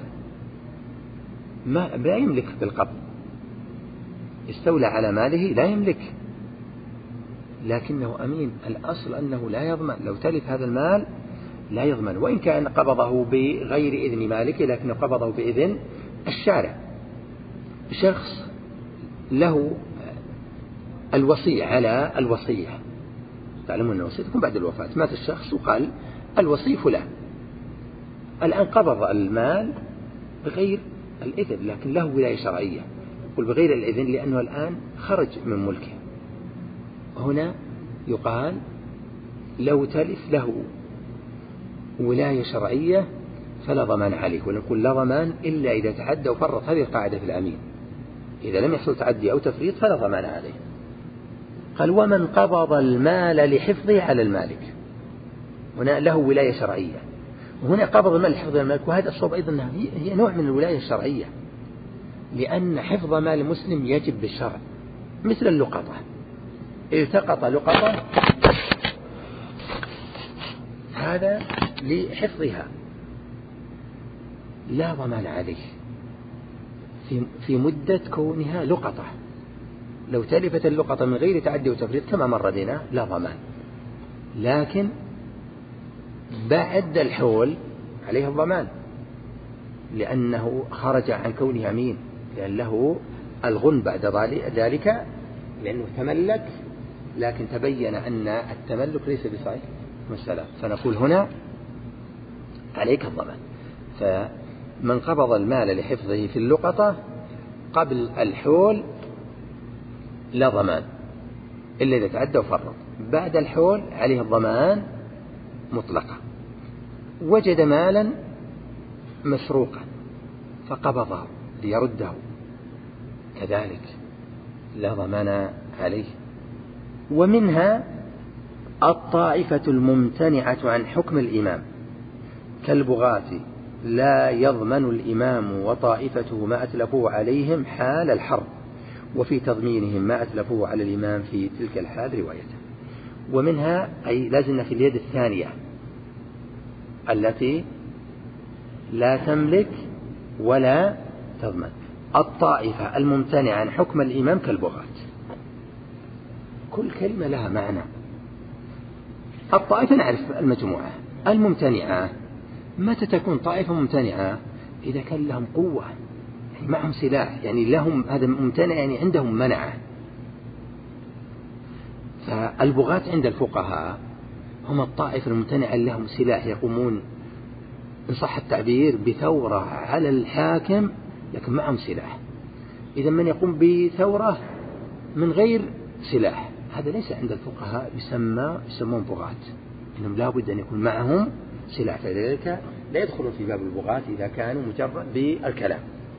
لا يملك بالقبض، استولى على ماله لا يملك، لكنه أمين، الأصل أنه لا يضمن، لو تلف هذا المال لا يضمن، وإن كان قبضه بغير إذن مالكه لكنه قبضه بإذن الشارع. شخص له الوصية على الوصية، تعلمون أن الوصية تكون بعد الوفاة، مات الشخص وقال الوصي فلان، الآن قبض المال بغير الإذن لكن له ولاية شرعية، يقول بغير الإذن لأنه الآن خرج من ملكه. هنا يقال لو تلف له ولاية شرعية فلا ضمان عليه، ونقول لا ضمان إلا إذا تعدى وفرط، هذه القاعدة في الأمين، إذا لم يحصل تعدي أو تفريط فلا ضمان عليه. قال ومن قبض المال لحفظه على المالك، هنا له ولاية شرعية، وهنا قبض المال لحفظ الملك، وهذا الصواب أيضا أنها هي نوع من الولاية الشرعية، لأن حفظ مال المسلم يجب بالشرع، مثل اللقطة، التقط لقطة هذا لحفظها لا ضمان عليه في مدة كونها لقطة. لو تلفت اللقطة من غير تعدي وتفريط كما مر بنا لا ضمان، لكن بعد الحول عليه الضمان، لأنه خرج عن كونه أمين، لأن له الغن بعد ذلك، لأنه تملك، لكن تبين أن التملك ليس بصحيح مسألة، فنقول هنا عليك الضمان. فمن قبض المال لحفظه في اللقطة قبل الحول لا ضمان إلا إذا تعدى وفرط، بعد الحول عليه الضمان مطلقا. وجد مالا مسروقا فقبضه ليرده كذلك لا ضمان عليه. ومنها الطائفة الممتنعة عن حكم الإمام كالبغاة لا يضمن الإمام وطائفته ما أتلفوه عليهم حال الحرب، وفي تضمينهم ما أتلفوه على الإمام في تلك الحال روايته. ومنها أي لازلنا في اليد الثانية التي لا تملك ولا تضمن، الطائفة الممتنعة عن حكم الإمام كالبغاة. كل كلمة لها معنى. الطائفة نعرف المجموعة، الممتنعة متى تكون طائفة ممتنعة؟ إذا كان لهم قوة، يعني معهم سلاح، يعني لهم هذا ممتنع يعني عندهم منعة. فالبغاة عند الفقهاء هم الطائفة الممتنعة لهم سلاح، يقومون إن صح التعبير بثورة على الحاكم لكن معهم سلاح. إذا من يقوم بثورة من غير سلاح هذا ليس عند الفقهاء يسمون بغاة، إنهم لا بد أن يكون معهم سلاح، فذلك لا يدخلون في باب البغاة إذا كانوا مجرد بالكلام.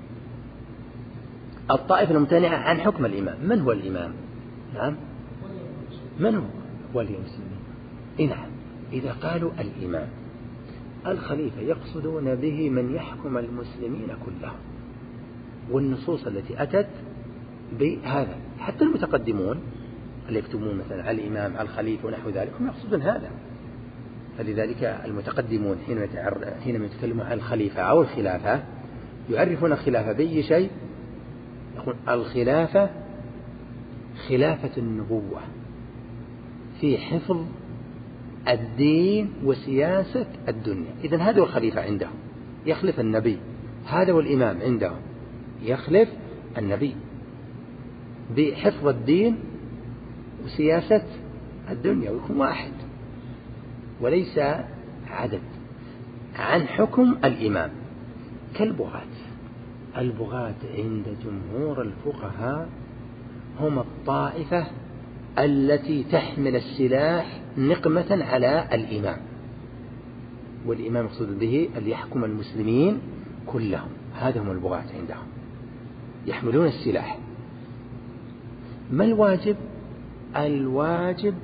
الطائفة الممتنعة عن حكم الإمام، من هو الإمام؟ نعم، من هو ولي المسلمين؟ نعم، إذا قالوا الإمام الخليفة يقصدون به من يحكم المسلمين كلهم، والنصوص التي أتت بهذا حتى المتقدمون اللي يكتبون مثلا على الإمام الخليفة ونحو ذلك هم يقصدون هذا. فلذلك المتقدمون حينما يتكلمون عن الخليفة أو الخلافة يعرفون الخلافة بأي شيء؟ يقول الخلافة خلافة النبوة في حفظ الدين وسياسة الدنيا. إذن هذا هو الخليفة عندهم، يخلف النبي. هذا هو الإمام عندهم، يخلف النبي بحفظ الدين وسياسة الدنيا، ويكون واحد وليس عدد. عن حكم الإمام كالبغاة. البغاة عند جمهور الفقهاء هم الطائفة التي تحمل السلاح نقمة على الإمام، والإمام يقصد به أن يحكم المسلمين كلهم، هذا هم البغاة عندهم، يحملون السلاح. ما الواجب؟ الواجب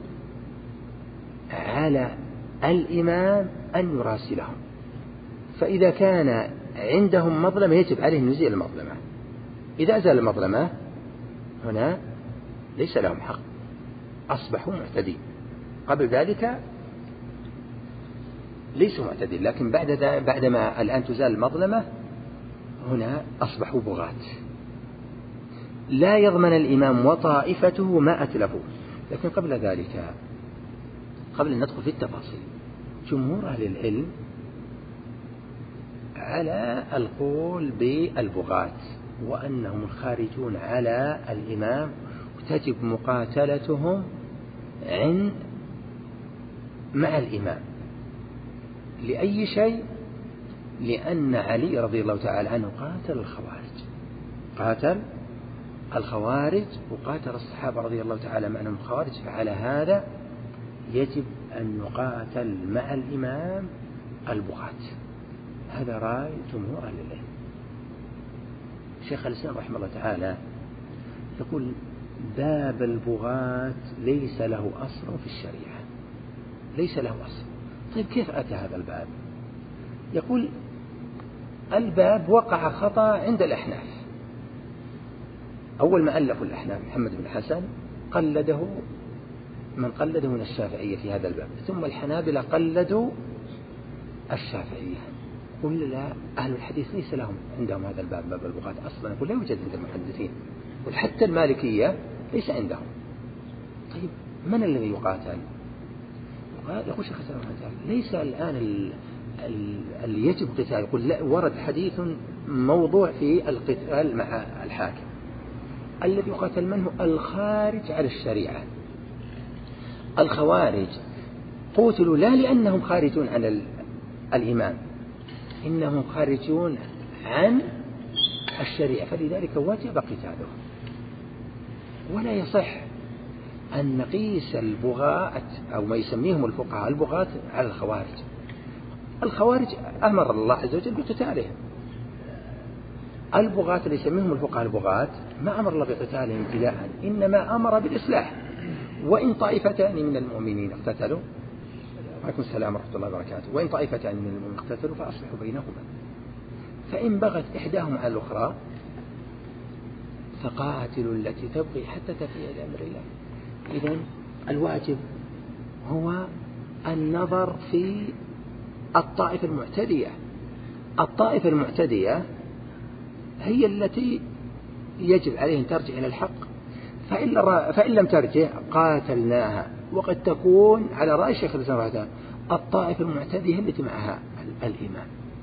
على الإمام أن يراسلهم، فإذا كان عندهم مظلمة يجب عليه أن يزيل المظلمة. إذا أزال المظلمة هنا ليس لهم حق، أصبحوا معتدين. قبل ذلك ليسوا معتدين، لكن بعدما الآن تزال المظلمة هنا أصبحوا بغاة. لا يضمن الإمام وطائفته ما أتلفوا. لكن قبل ذلك، قبل أن ندخل في التفاصيل، جمهور أهل العلم على القول بالبغاة وأنهم الخارجون على الإمام وتجب مقاتلتهم مع الإمام. لأي شيء؟ لأن علي رضي الله تعالى عنه قاتل الخوارج وقاتل الصحابة رضي الله تعالى عنهم الخوارج، فعلى هذا يجب أن يقاتل مع الإمام البغاة. هذا رأي جمهور أهل العلم. شيخ الإسلام رحمه الله تعالى يقول باب البغاة ليس له أصل في الشريعة، ليس له أصل. طيب كيف أتى هذا الباب؟ يقول الباب وقع خطأ عند الأحناف. أول ما ألفوا الأحناف محمد بن حسن قلده من قلده من الشافعية في هذا الباب، ثم الحنابلة قلدوا الشافعية. قل لا، أهل الحديث ليس لهم عندهم هذا الباب، باب البغاة أصلا يقول لا يوجد عند المحدثين، وحتى المالكية ليس عندهم. طيب من الذي يقاتل؟ يقول شيخ الإسلام رحمه الله ليس الآن اللي يجب قتال، يقول لا، ورد حديث موضوع في القتال مع الحاكم. الذي يقاتل من هو؟ الخارج على الشريعة. الخوارج قتلوا لا لأنهم خارجون عن الإمام، إنهم خارجون عن الشريعة، فلذلك وجب قتالهم. ولا يصح أن نقيس البغاة أو ما يسميهم الفقهاء البغاة على الخوارج. الخوارج أمر الله عز وجل بقتالهم. البغاة اللي يسميهم الفقهاء البغاة ما أمر الله بقتالهم ابتداء، إنما أمر بالإصلاح. وإن طائفتان من المؤمنين اقتتلوا، وعليكم السلام ورحمة الله وبركاته، وإن طائفتان من المؤمنين اقتتلوا فأصلحوا بينهما، فإن بغت إحداهما على الأخرى فقاتلوا التي تبغي حتى تفيء إلى أمر الله. إذن الواجب هو النظر في الطائفة المعتدية. الطائفة المعتدية هي التي يجب عليه أن ترجع إلى الحق، فإن لم ترجع قاتلناها. وقد تكون على رأي الشيخ الإسلام رحمه الله الطائفة المعتدية التي معها الإمام.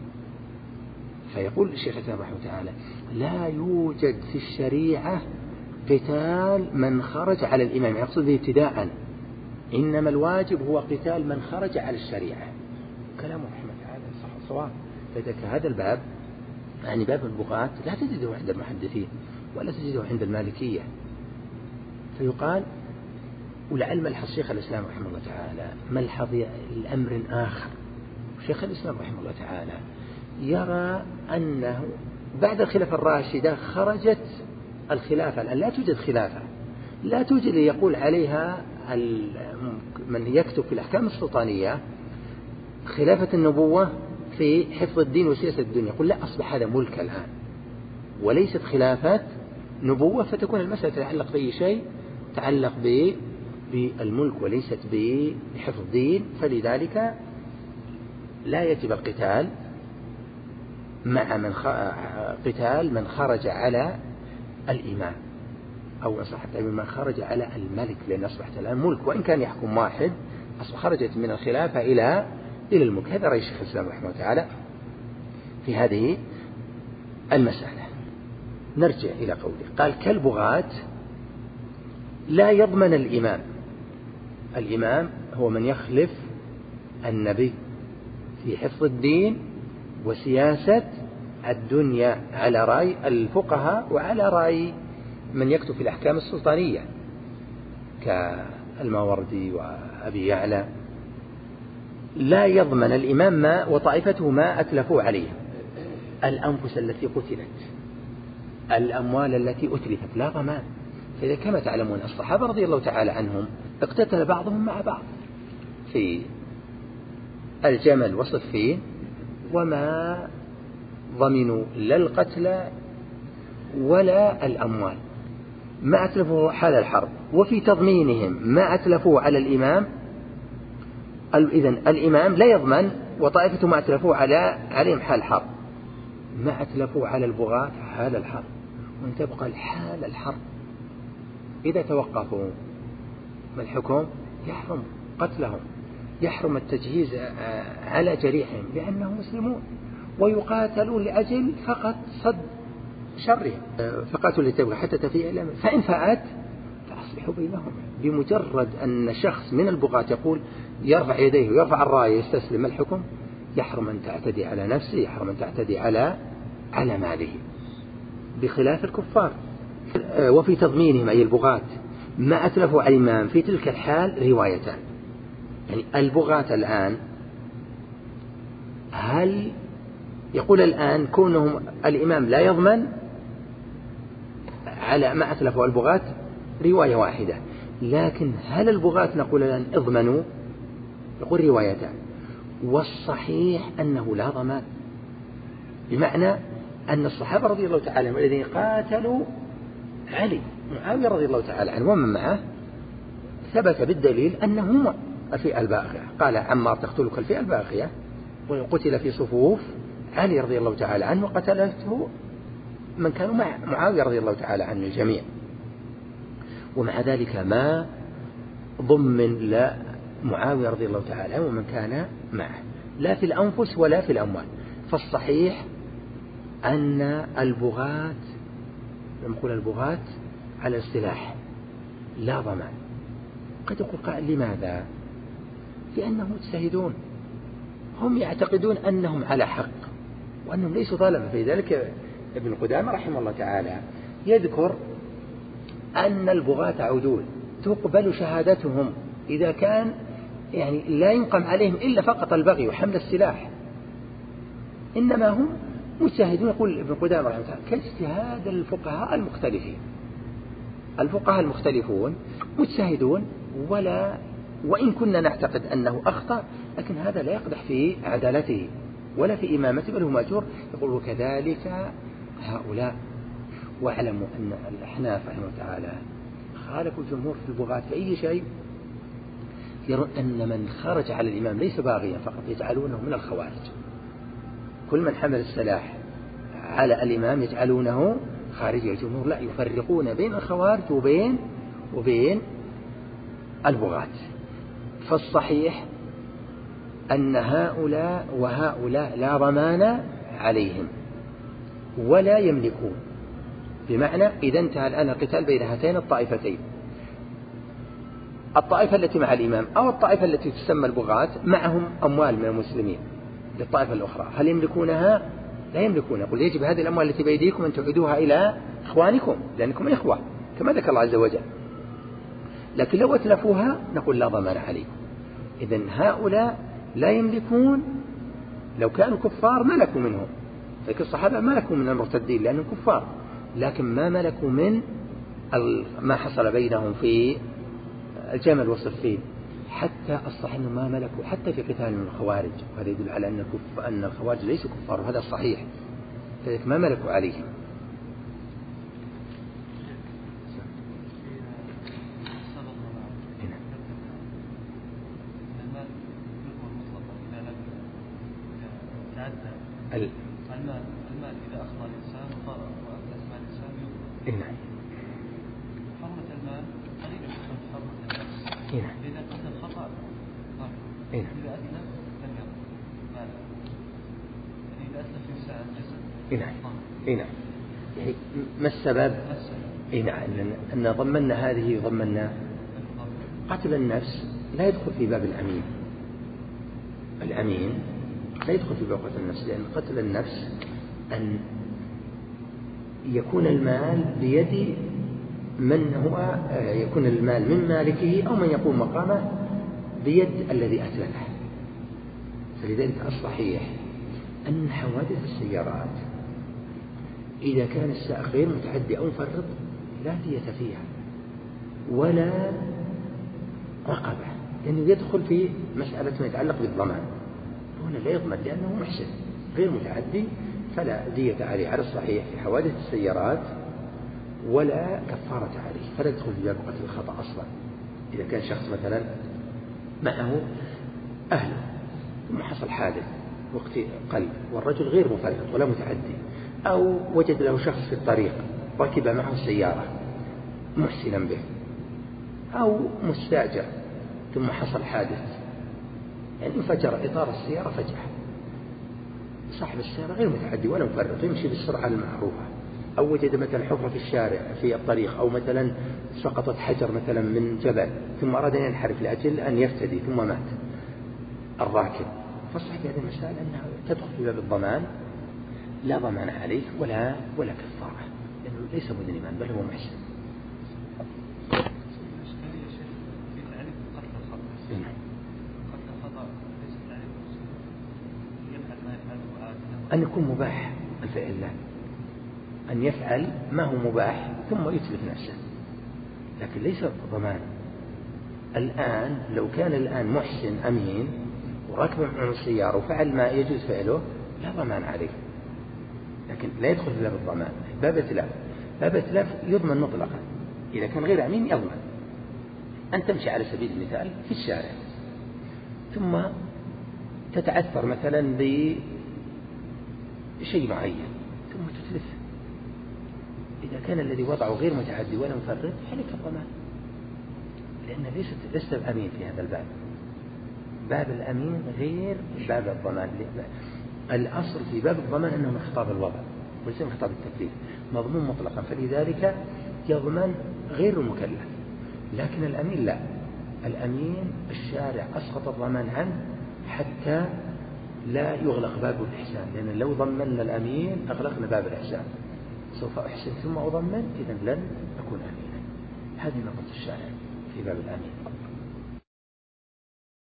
فيقول الشيخ الإسلام رحمه الله لا يوجد في الشريعة قتال من خرج على الإمام، يقصد ابتداء، إنما الواجب هو قتال من خرج على الشريعة. كلام رحمه الله صح صواب. فإذا هذا الباب يعني باب البغاة لا تجده عند المحدثين ولا تجده عند المالكية، فيقال ولعل ملحظ شيخ الإسلام رحمه الله تعالى ملحظ الأمر آخر. شيخ الإسلام رحمه الله تعالى يرى أنه بعد الخلافة الراشدة خرجت الخلافة، الآن لا توجد خلافة، لا توجد يقول عليها من يكتب في الأحكام السلطانية خلافة النبوة في حفظ الدين وسياسة الدنيا، يقول لا، أصبح هذا ملك الآن وليست خلافة نبوة، فتكون المسألة تتعلق بأي شيء تعلق بالملك وليست بحفظ الدين، فلذلك لا يجب القتال مع قتال من خرج على الإمام، أو صحت من خرج على الملك، لأن أصبحت الآن ملك، وإن كان يحكم واحد أصبح خرجت من الخلافة إلى الملك. هذا رأي الشيخ الإسلام رحمه الله تعالى في هذه المسألة. نرجع إلى قوله، قال كالبغاة لا يضمن الإمام. الإمام هو من يخلف النبي في حفظ الدين وسياسة الدنيا على رأي الفقهاء وعلى رأي من يكتب في الأحكام السلطانية كالماوردي وأبي يعلى. لا يضمن الإمام ما وطائفته ما أتلفوا عليه، الأنفس التي قتلت، الأموال التي أتلفت، لا ضمان. فإذا كما تعلمون الصحابة رضي الله تعالى عنهم اقتتل بعضهم مع بعض في الجمل وصفين، وما ضمنوا لا القتل ولا الأموال، ما أتلفوا حال الحرب، وفي تضمينهم ما أتلفوا على الإمام. إذن الإمام لا يضمن وطائفته ما أتلفوا عليهم حال الحرب، ما أتلفوا على البغاة حال الحرب، وأن تبقى حال الحرب. إذا توقفوا ما الحكم؟ يحرم قتلهم، يحرم التجهيز على جريحهم لأنهم مسلمون، ويقاتلون لأجل فقط صد شرهم، فقاتلوا لتبغى حتى تفيء إلى أمر، فإن فأت فأصلحوا بينهم. بمجرد أن شخص من البغاة يقول يرفع يديه ويرفع الراية يستسلم، ما الحكم؟ يحرم أن تعتدي على نفسه، يحرم أن تعتدي على ماله، بخلاف الكفار. وفي تضمينهم أي البغاة ما أتلفوا على الإمام في تلك الحال روايتان. يعني البغاة الآن هل يقول الآن كونهم الإمام لا يضمن على ما أتلفوا البغاة رواية واحدة، لكن هل البغاة نقول الآن اضمنوا؟ يقول روايتان. والصحيح أنه لا ضمان، بمعنى أن الصحابة رضي الله تعالى عنهم الذين قاتلوا علي معاوية رضي الله تعالى عنه ومن معه ثبت بالدليل أنهم الفئة الباغية. قال عمار تقتلك الفئة الباغية، وقتل في صفوف علي رضي الله تعالى عنه وقتلته من كانوا مع معاوية رضي الله تعالى عنه الجميع. ومع ذلك ما ضمن لا معاوية رضي الله تعالى عنه ومن كان معه لا في الأنفس ولا في الأموال. فالصحيح أن البغاة، لما نقول البغاة على السلاح لا ضمان. قد يقول قائل لماذا؟ لأنهم مجتهدون، هم يعتقدون أنهم على حق وأنهم ليسوا ظالما. في ذلك ابن قدامة رحمه الله تعالى يذكر أن البغاة عدول تقبل شهادتهم إذا كان يعني لا ينقم عليهم إلا فقط البغي وحمل السلاح، إنما هم مجتهدون. يقول ابن قدامة رحمه الله كاجتهاد الفقهاء المختلفين. الفقهاء المختلفون مجتهدون، وإن كنا نعتقد أنه أخطأ، لكن هذا لا يقدح في عدالته ولا في إمامته، بل هو مأجور. يقول وكذلك هؤلاء. واعلموا أن الأحناف رحمه الله تعالى خالفوا الجمهور في البغاة في أي شيء، يرون أن من خرج على الإمام ليس باغيا فقط، يجعلونه من الخوارج. كل من حمل السلاح على الإمام يجعلونه خارجي. الجمهور لا، يفرقون بين الخوارج وبين البغاة. فالصحيح أن هؤلاء وهؤلاء لا ضمان عليهم ولا يملكون. بمعنى إذا انتهى الآن القتال بين هاتين الطائفتين، الطائفة التي مع الإمام أو الطائفة التي تسمى البغاة، معهم أموال من المسلمين للطائفة الأخرى، هل يملكونها؟ لا يملكون. يقول يجب هذه الأموال التي بيديكم أن تعيدوها إلى إخوانكم لأنكم إخوة كما ذكر الله عز وجل. لكن لو أتلفوها نقول لا ضمان عليكم. إذن هؤلاء لا يملكون. لو كانوا كفار ملكوا منهم، لكن الصحابة ملكوا من المرتدين لأنهم كفار، لكن ما ملكوا من ما حصل بينهم في الجمل والصفين. حتى الصحيح أنه ما ملكوا حتى في قتال من الخوارج، وهذا يدل على أن الخوارج ليسوا كفار، وهذا الصحيح، فذلك ما ملكوا عليهم. المال إذا أخطأ الإنسان وأفلس مال الإنسان يقبل. حرمة المال قريبة من حرمة النفس. إذا قتل خطأ إذا أتلف لم يقبل ماله. إذا أتلف إنسان جسد يعني ما السبب؟ أن ضمننا هذه ضمننا قتل النفس لا يدخل في باب الأمين لا يدخل في باب قتل النفس، لأن قتل النفس أن يكون المال بيد من هو يكون المال من مالكه أو من يقوم مقامه بيد الذي أتلفه. فلذلك الصحيح أن حوادث السيارات إذا كان السائق غير متعدي أو مفرط لا دية فيها ولا رقبة، لأنه يدخل في مسألة ما يتعلق بالضمان. هنا لا يضمن لأنه محسن غير متعدي، فلا دية عليه على الصحيح في حوادث السيارات ولا كفارة عليه، فلا يدخل في باب قتل الخطأ أصلا. إذا كان شخص مثلا معه أهله ثم حصل حادث وقت قلب والرجل غير مفرط ولا متعدي، أو وجد له شخص في الطريق ركب معه السيارة محسنا به، أو مستأجر ثم حصل حادث يعني انفجر إطار السيارة فجأة، صاحب السيارة غير متعدي ولا مفرط يمشي بالسرعة المعروفة، أو وجد مثلا حفرة في الشارع في الطريق، أو مثلا سقطت حجر مثلا من جبل ثم أراد أن ينحرف لأجل أن يفتدي ثم مات الراكب. فالصحيح في هذه المسائل أنها تدخل في باب الضمان، لا ضمان عليه ولا كفارة، لأنه ليس مذنبا بل هو محسن. أن يكون مباح الفعل الله، أن يفعل ما هو مباح ثم يتلف نفسه، لكن ليس ضمان. الآن لو كان الآن محسن أمين وركب معه السيارة وفعل ما يجوز فعله لا ضمان عليه، لكن لا يدخل في باب الضمان. باب التلاف، باب التلاف يضمن مطلقا، إذا كان غير أمين يضمن. أن تمشي على سبيل المثال في الشارع ثم تتعثر مثلا بشيء معين ثم تتلف، إذا كان الذي وضعه غير متعدي ولا مفرط عليك الضمان، لأن لست أمين في هذا الباب. باب الأمين غير باب الضمان. الأصل في باب الضمان أنه من خطاب الوضع وليس من خطاب التكليف، مضمون مطلقا، فلذلك يضمن غير المكلف. لكن الأمين لا، الأمين الشارع أسقط الضمان عنه حتى لا يغلق باب الإحسان، لأن لو ضمننا الأمين أغلقنا باب الإحسان، سوف أحسن ثم أضمن، إذن لن أكون أمينا. هذه نقطة الشارع في باب الأمين.